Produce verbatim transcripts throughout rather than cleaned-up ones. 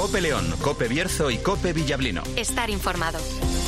COPE León, COPE Bierzo y COPE Villablino. Estar informado.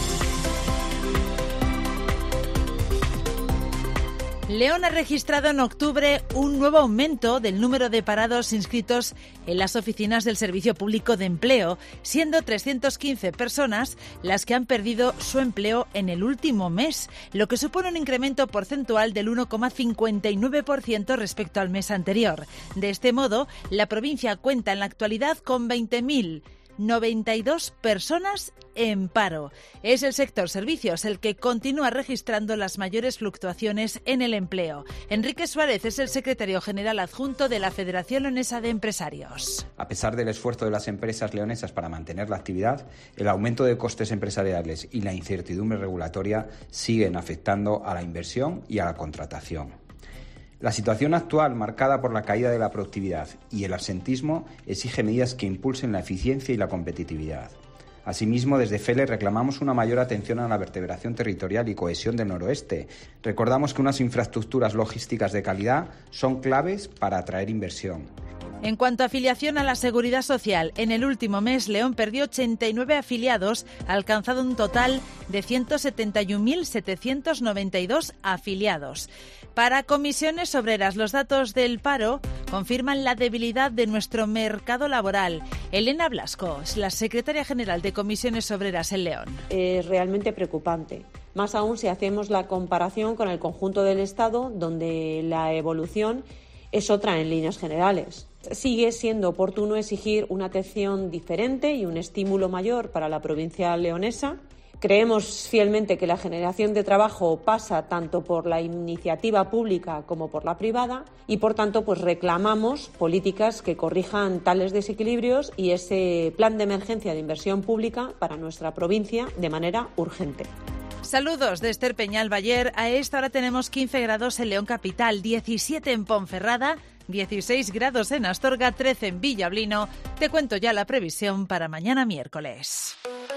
León ha registrado en octubre un nuevo aumento del número de parados inscritos en las oficinas del Servicio Público de Empleo, siendo trescientas quince personas las que han perdido su empleo en el último mes, lo que supone un incremento porcentual del uno coma cincuenta y nueve por ciento respecto al mes anterior. De este modo, la provincia cuenta en la actualidad con veinte mil noventa y dos personas en paro. Es el sector servicios el que continúa registrando las mayores fluctuaciones en el empleo. Enrique Suárez es el secretario general adjunto de la Federación Leonesa de Empresarios. A pesar del esfuerzo de las empresas leonesas para mantener la actividad, el aumento de costes empresariales y la incertidumbre regulatoria siguen afectando a la inversión y a la contratación. La situación actual, marcada por la caída de la productividad y el absentismo, exige medidas que impulsen la eficiencia y la competitividad. Asimismo, desde FELE reclamamos una mayor atención a la vertebración territorial y cohesión del noroeste. Recordamos que unas infraestructuras logísticas de calidad son claves para atraer inversión. En cuanto a afiliación a la Seguridad Social, en el último mes León perdió ochenta y nueve afiliados, alcanzado un total de ciento setenta y un mil setecientos noventa y dos afiliados. Para Comisiones Obreras, los datos del paro confirman la debilidad de nuestro mercado laboral. Elena Blasco, la secretaria general de Comisiones Obreras en León. Es realmente preocupante, más aún si hacemos la comparación con el conjunto del Estado, donde la evolución es otra en líneas generales. Sigue siendo oportuno exigir una atención diferente y un estímulo mayor para la provincia leonesa. Creemos fielmente que la generación de trabajo pasa tanto por la iniciativa pública como por la privada y, por tanto, pues reclamamos políticas que corrijan tales desequilibrios y ese plan de emergencia de inversión pública para nuestra provincia de manera urgente. Saludos de Esther Peñal Bayer. A esta hora tenemos quince grados en León Capital, diecisiete en Ponferrada, dieciséis grados en Astorga, trece en Villablino. Te cuento ya la previsión para mañana miércoles.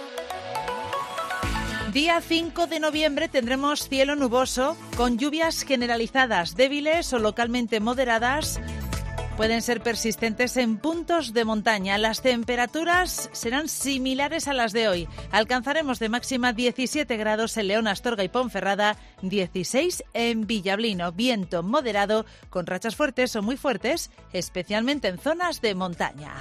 Día cinco de noviembre tendremos cielo nuboso con lluvias generalizadas, débiles o localmente moderadas. Pueden ser persistentes en puntos de montaña. Las temperaturas serán similares a las de hoy. Alcanzaremos de máxima diecisiete grados en León, Astorga y Ponferrada, dieciséis en Villablino. Viento moderado con rachas fuertes o muy fuertes, especialmente en zonas de montaña.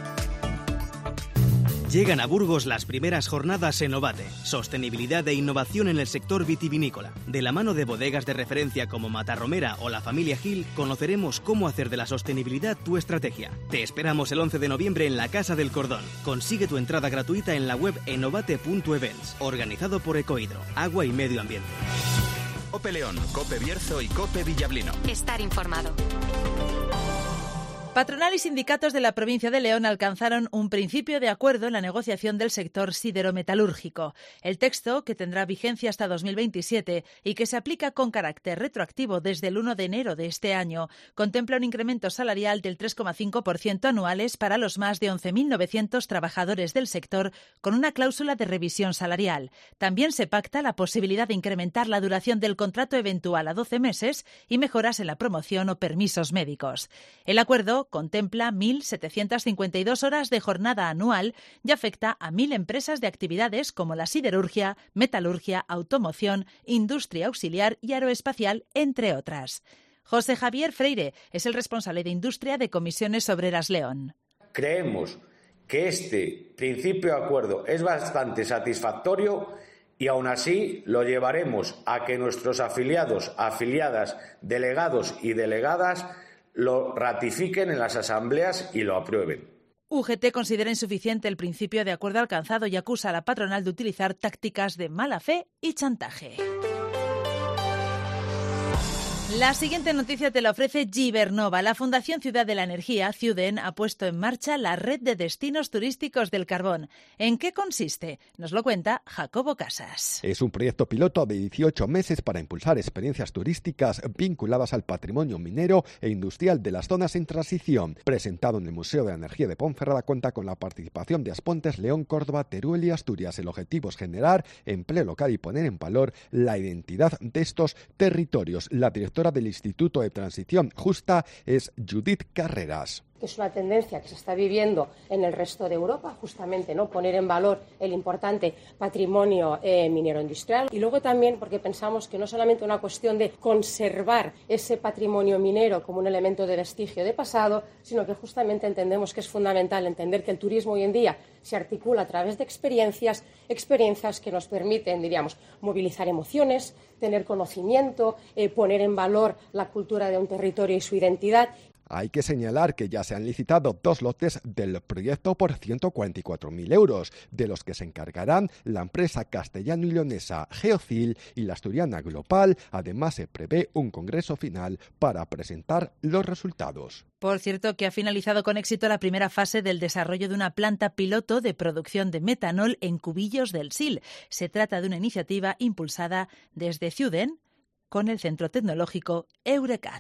Llegan a Burgos las primeras jornadas Enovate, sostenibilidad e innovación en el sector vitivinícola. De la mano de bodegas de referencia como Matarromera o la familia Gil, conoceremos cómo hacer de la sostenibilidad tu estrategia. Te esperamos el once de noviembre en la Casa del Cordón. Consigue tu entrada gratuita en la web enovate punto events, organizado por Ecohidro, Agua y Medio Ambiente. COPE León, COPE Bierzo y COPE Villablino. Estar informado. Patronal y sindicatos de la provincia de León alcanzaron un principio de acuerdo en la negociación del sector siderometalúrgico. El texto, que tendrá vigencia hasta dos mil veintisiete y que se aplica con carácter retroactivo desde el uno de enero de este año, contempla un incremento salarial del tres coma cinco por ciento anuales para los más de once mil novecientos trabajadores del sector, con una cláusula de revisión salarial. También se pacta la posibilidad de incrementar la duración del contrato eventual a doce meses y mejoras en la promoción o permisos médicos. El acuerdo contempla mil setecientas cincuenta y dos horas de jornada anual y afecta a mil empresas de actividades como la siderurgia, metalurgia, automoción, industria auxiliar y aeroespacial, entre otras. José Javier Freire es el responsable de Industria de Comisiones Obreras León. Creemos que este principio de acuerdo es bastante satisfactorio y aún así lo llevaremos a que nuestros afiliados, afiliadas, delegados y delegadas lo ratifiquen en las asambleas y lo aprueben. U G T considera insuficiente el principio de acuerdo alcanzado y acusa a la patronal de utilizar tácticas de mala fe y chantaje. La siguiente noticia te la ofrece Gibernova. La Fundación Ciudad de la Energía, Ciuden, ha puesto en marcha la red de destinos turísticos del carbón. ¿En qué consiste? Nos lo cuenta Jacobo Casas. Es un proyecto piloto de dieciocho meses para impulsar experiencias turísticas vinculadas al patrimonio minero e industrial de las zonas en transición. Presentado en el Museo de la Energía de Ponferrada, cuenta con la participación de Aspontes, León, Córdoba, Teruel y Asturias. El objetivo es generar empleo local y poner en valor la identidad de estos territorios. La directora del Instituto de Transición Justa es Judith Carreras. que es una tendencia que se está viviendo en el resto de Europa, justamente, ¿no? Poner en valor el importante patrimonio eh, minero industrial. Y luego también porque pensamos que no solamente una cuestión de conservar ese patrimonio minero como un elemento de vestigio de pasado, sino que justamente entendemos que es fundamental entender que el turismo hoy en día se articula a través de experiencias, experiencias que nos permiten, diríamos, movilizar emociones, tener conocimiento, eh, poner en valor la cultura de un territorio y su identidad. Hay que señalar que ya se han licitado dos lotes del proyecto por ciento cuarenta y cuatro mil euros, de los que se encargarán la empresa castellano y leonesa Geocil y la asturiana Global. Además, se prevé un congreso final para presentar los resultados. Por cierto, que ha finalizado con éxito la primera fase del desarrollo de una planta piloto de producción de metanol en Cubillos del Sil. Se trata de una iniciativa impulsada desde Ciuden con el Centro Tecnológico Eurecat.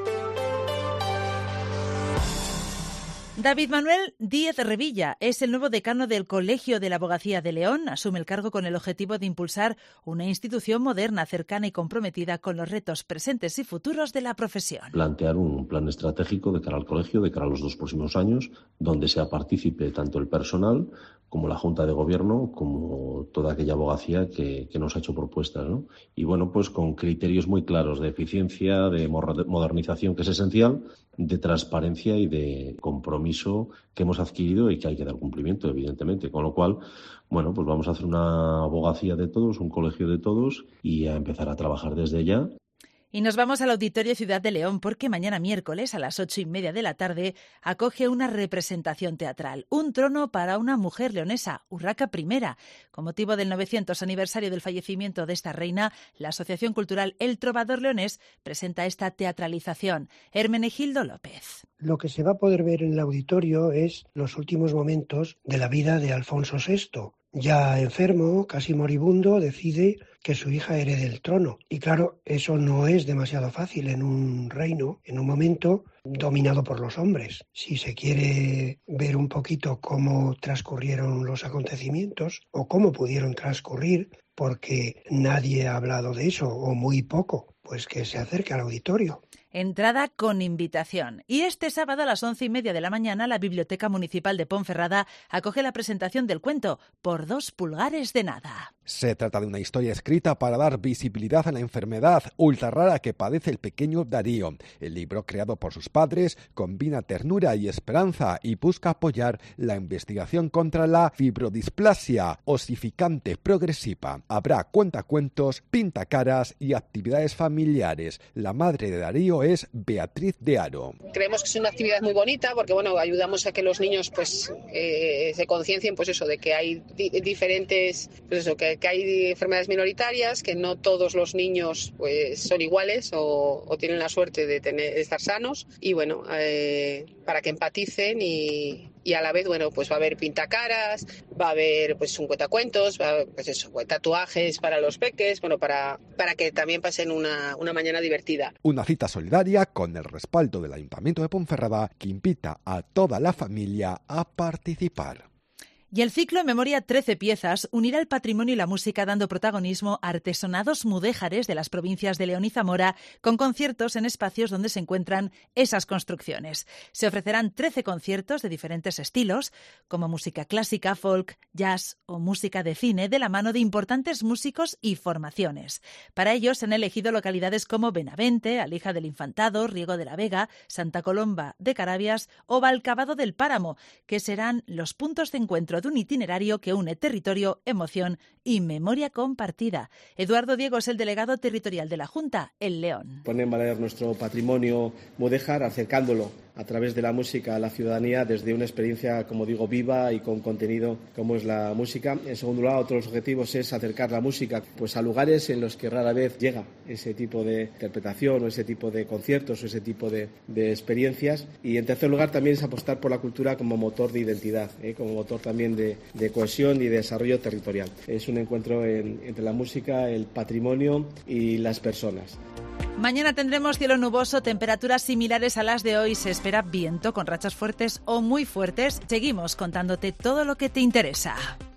David Manuel Díez Revilla es el nuevo decano del Colegio de la Abogacía de León. Asume el cargo con el objetivo de impulsar una institución moderna, cercana y comprometida con los retos presentes y futuros de la profesión. Plantear un plan estratégico de cara al colegio, de cara a los dos próximos años, donde sea partícipe tanto el personal como la Junta de Gobierno, como toda aquella abogacía que, que nos ha hecho propuestas, ¿no? Y bueno, pues con criterios muy claros de eficiencia, de modernización, que es esencial, de transparencia y de compromiso que hemos adquirido y que hay que dar cumplimiento, evidentemente. Con lo cual, bueno, pues vamos a hacer una abogacía de todos, un colegio de todos y a empezar a trabajar desde ya. Y nos vamos al Auditorio Ciudad de León porque mañana miércoles a las ocho y media de la tarde acoge una representación teatral, Un trono para una mujer leonesa, Urraca primera. Con motivo del novecientos aniversario del fallecimiento de esta reina, la Asociación Cultural El Trovador Leonés presenta esta teatralización. Hermenegildo López. Lo que se va a poder ver en el auditorio es los últimos momentos de la vida de Alfonso sexto. Ya enfermo, casi moribundo, decide que su hija herede el trono. Y claro, eso no es demasiado fácil en un reino, en un momento dominado por los hombres. Si se quiere ver un poquito cómo transcurrieron los acontecimientos o cómo pudieron transcurrir, porque nadie ha hablado de eso o muy poco, pues que se acerque al auditorio. Entrada con invitación. Y este sábado a las once y media de la mañana la Biblioteca Municipal de Ponferrada acoge la presentación del cuento Por dos pulgares de nada. Se trata de una historia escrita para dar visibilidad a la enfermedad ultra rara que padece el pequeño Darío. El libro, creado por sus padres, combina ternura y esperanza y busca apoyar la investigación contra la fibrodisplasia osificante progresiva. Habrá cuentacuentos, pintacaras y actividades familiares. La madre de Darío es Beatriz de Aro. Creemos que es una actividad muy bonita porque bueno, ayudamos a que los niños pues eh, se conciencien pues eso de que hay di- diferentes pues eso que, que hay enfermedades minoritarias, que no todos los niños pues son iguales o, o tienen la suerte de tener de estar sanos y bueno eh, para que empaticen y Y a la vez, bueno, pues va a haber pintacaras, va a haber pues un cuentacuentos, va a haber, pues eso, tatuajes para los peques, bueno, para, para que también pasen una, una mañana divertida. Una cita solidaria con el respaldo del Ayuntamiento de Ponferrada que invita a toda la familia a participar. Y el ciclo en memoria trece piezas unirá el patrimonio y la música dando protagonismo a artesonados mudéjares de las provincias de León y Zamora con conciertos en espacios donde se encuentran esas construcciones. Se ofrecerán trece conciertos de diferentes estilos, como música clásica, folk, jazz o música de cine de la mano de importantes músicos y formaciones. Para ello se han elegido localidades como Benavente, Alija del Infantado, Riego de la Vega, Santa Colomba de Carabias o Valcabado del Páramo, que serán los puntos de encuentro de un itinerario que une territorio, emoción y memoria compartida. Eduardo Diego es el delegado territorial de la Junta en León. Poner en valor nuestro patrimonio mudéjar, acercándolo a través de la música a la ciudadanía desde una experiencia, como digo, viva y con contenido como es la música. En segundo lugar, otro de los objetivos es acercar la música pues, a lugares en los que rara vez llega ese tipo de interpretación o ese tipo de conciertos o ese tipo de, de experiencias. Y en tercer lugar también es apostar por la cultura como motor de identidad, ¿eh? como motor también de, de cohesión y de desarrollo territorial. Es un encuentro en, entre la música, el patrimonio y las personas. Mañana tendremos cielo nuboso, temperaturas similares a las de hoy. Se espera viento con rachas fuertes o muy fuertes. Seguimos contándote todo lo que te interesa.